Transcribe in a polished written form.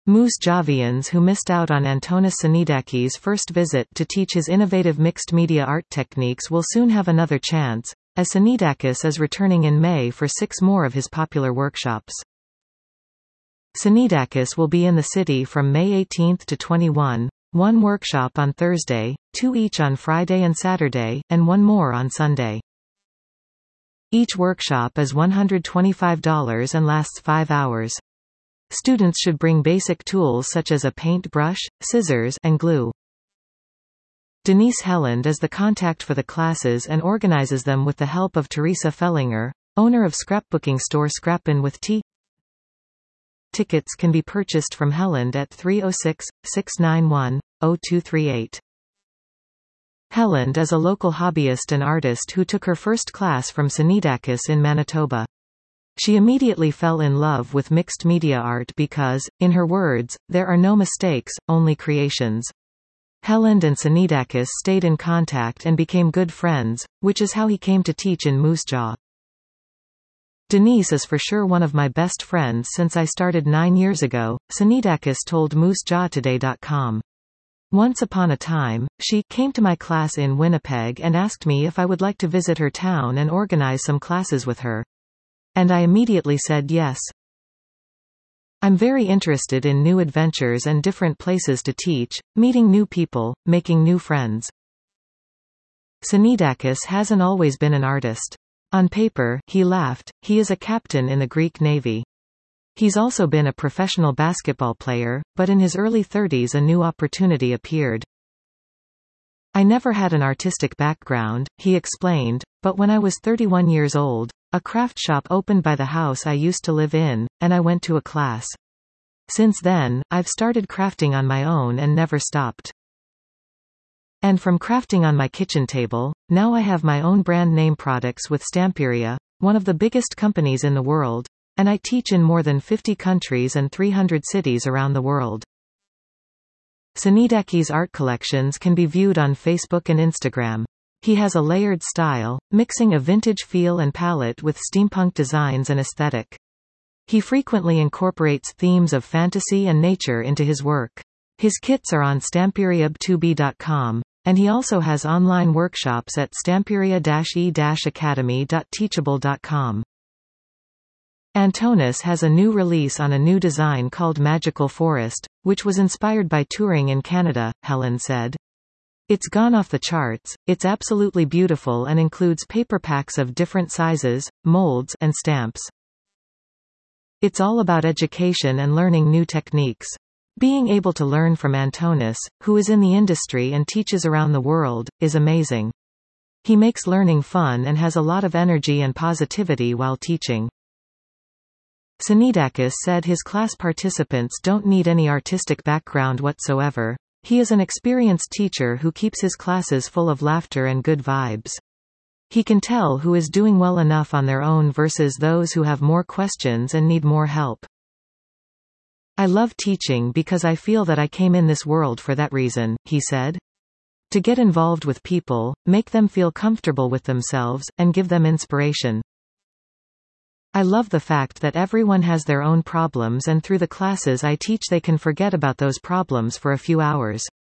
Moose Javians who missed out on Antonis Tsinidakis' first visit to teach his innovative mixed-media art techniques will soon have another chance, as Tsinidakis is returning in May for 6 more of his popular workshops. Tsinidakis will be in the city from May 18 to 21, 1 workshop on Thursday, 2 each on Friday and Saturday, and 1 more on Sunday. Each workshop is $125 and lasts 5 hours. Students should bring basic tools such as a paintbrush, scissors, and glue. Denise Helland is the contact for the classes and organizes them with the help of Teresa Fellinger, owner of scrapbooking store Scrappin' with T. Tickets can be purchased from Helland at 306-691-0238. Helland is a local hobbyist and artist who took her first class from Tsinidakis in Manitoba. She immediately fell in love with mixed media art because, in her words, there are no mistakes, only creations. Helland and Tsinidakis stayed in contact and became good friends, which is how he came to teach in Moose Jaw. Denise is for sure one of my best friends since I started 9 years ago, Tsinidakis told MooseJawToday.com. Once upon a time, she came to my class in Winnipeg and asked me if I would like to visit her town and organize some classes with her. And I immediately said yes. I'm very interested in new adventures and different places to teach, meeting new people, making new friends. Tsinidakis hasn't always been an artist. On paper, he laughed, he is a captain in the Greek Navy. He's also been a professional basketball player, but in his early 30s a new opportunity appeared. I never had an artistic background, he explained, but when I was 31 years old, a craft shop opened by the house I used to live in, and I went to a class. Since then, I've started crafting on my own and never stopped. And from crafting on my kitchen table, now I have my own brand name products with Stamperia, one of the biggest companies in the world, and I teach in more than 50 countries and 300 cities around the world. Tsinidakis' art collections can be viewed on Facebook and Instagram. He has a layered style, mixing a vintage feel and palette with steampunk designs and aesthetic. He frequently incorporates themes of fantasy and nature into his work. His kits are on stamperiab2b.com, and he also has online workshops at stamperia-e-academy.teachable.com. Antonis has a new release on a new design called Magical Forest, which was inspired by touring in Canada, Helland said. It's gone off the charts, it's absolutely beautiful and includes paper packs of different sizes, molds, and stamps. It's all about education and learning new techniques. Being able to learn from Antonis, who is in the industry and teaches around the world, is amazing. He makes learning fun and has a lot of energy and positivity while teaching. Tsinidakis said his class participants don't need any artistic background whatsoever. He is an experienced teacher who keeps his classes full of laughter and good vibes. He can tell who is doing well enough on their own versus those who have more questions and need more help. I love teaching because I feel that I came in this world for that reason, he said. To get involved with people, make them feel comfortable with themselves, and give them inspiration. I love the fact that everyone has their own problems and through the classes I teach they can forget about those problems for a few hours.